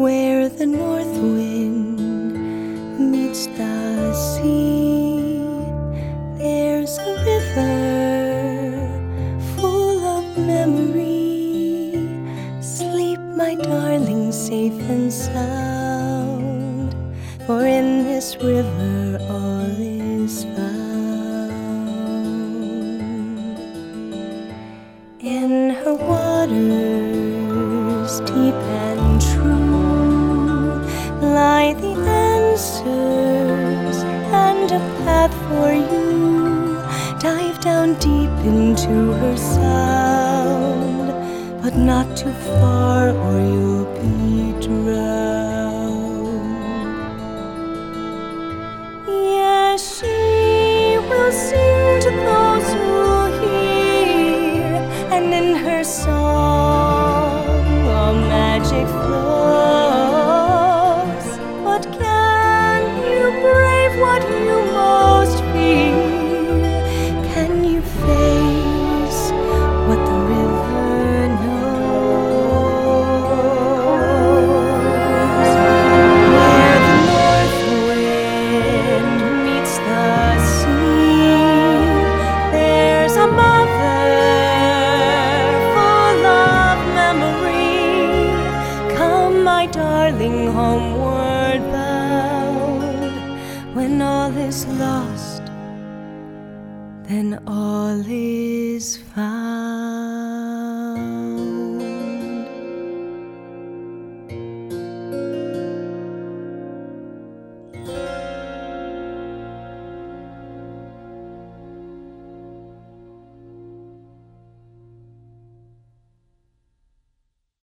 where the north wind meets the sea. There's a river full of memory. Sleep, my darling, safe and sound, for in this river all is found. In her waters deep and true lie the answers and a path for you. Dive down deep into her sound, but not too far or you'll be drowned. Yes, she will sing to those who hear, and in her song a magic flows. But can you brave what you most fear? Can you face what the river knows? Where the north wind meets the sea, there's a mother full of memory. Come, my darling, homeward bound. When all is lost, then all is found.